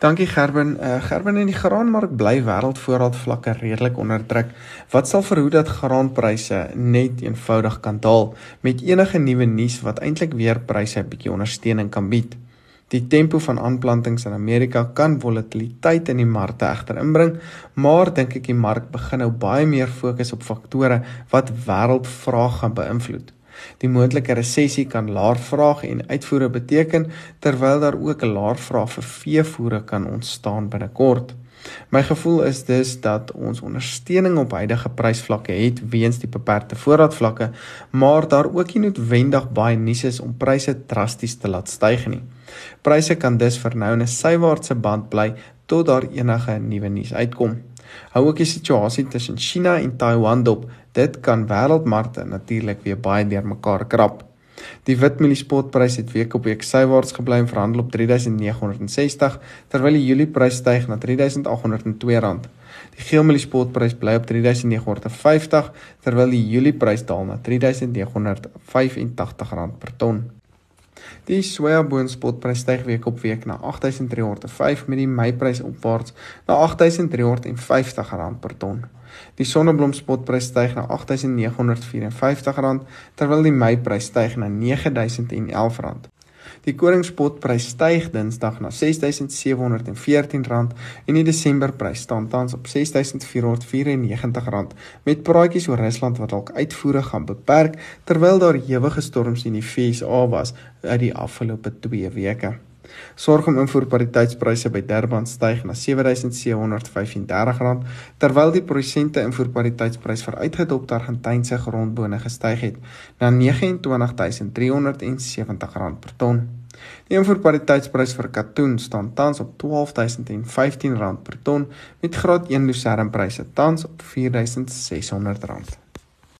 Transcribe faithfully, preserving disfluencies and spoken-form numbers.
Dankie Gerben. Uh, Gerben, in die graanmark bly wêreldvoorraadvlakke redelik onder druk. Wat sal verhoed dat graanpryse net eenvoudig kan daal met enige nuwe nuus wat eintlik weer pryse 'n bietjie ondersteuning kan bied? Die tempo van aanplantings in Amerika kan volatiliteit in die markte egter inbring, maar dink ek die mark begin nou baie meer fokus op faktore wat wêreldvraag gaan beïnvloed. Die moontlike resessie kan laer vraag en uitvoere beteken, terwyl daar ook 'n laer vraag vir veevoere kan ontstaan binnekort. My gevoel is dus dat ons ondersteuning op huidige prysvlakke het weens die beperkte voorraadvlakke, maar daar ook nie noodwendig baie nuus is om pryse drasties te laat styg nie. Pryse kan dus vir nou in 'n sywaartse band bly tot daar enige nuwe nuus uitkom. Hou ook die situasie tussen China en Taiwan dop, dit kan wêreldmarkte natuurlik weer baie deur mekaar krap. Die witmieliespotprys het week op week sywaarts gebly en verhandel op drie duisend nege honderd sestig, terwyl die Julieprys styg na drie duisend agt honderd twee rand. Die geelmieliespotprys bly op drie duisend nege honderd vyftig, terwyl die Julieprys daal na drie duisend nege honderd vyfentagtig rand per ton. Die sojaboonspotprys styg week op week na agt duisend drie honderd vyf met die Meiprys opwaarts na agt duisend drie honderd vyftig rand per ton. Die sonneblomspotprys styg na agt duisend nege honderd vyf en vyftig rand, terwyl die Meiprys styg na nege duisend elf rand. Die koringspotprys styg Dinsdag na ses duisend sewe honderd veertien rand en die Desemberprys staan tans op ses duisend vier honderd vyfennegentig rand met praatjies oor Rusland wat dalk uitvoere gaan beperk, terwyl daar ewige storms in die V S A was uit die afgelope twee weke. Sorghum invoerpariteitspryse by Durban styg na sewe duisend sewe honderd vyfendertig rand, terwyl die produsente invoerpariteitsprys vir uitgedopte Argentynse grondbone gestyg het na vyf agt twee duisend drie honderd sewentig rand per ton. Die invoerpariteitsprys vir katoen staan tans op twaalf duisend vyftien rand per ton met graad een lucernpryse tans op vier duisend ses honderd rand.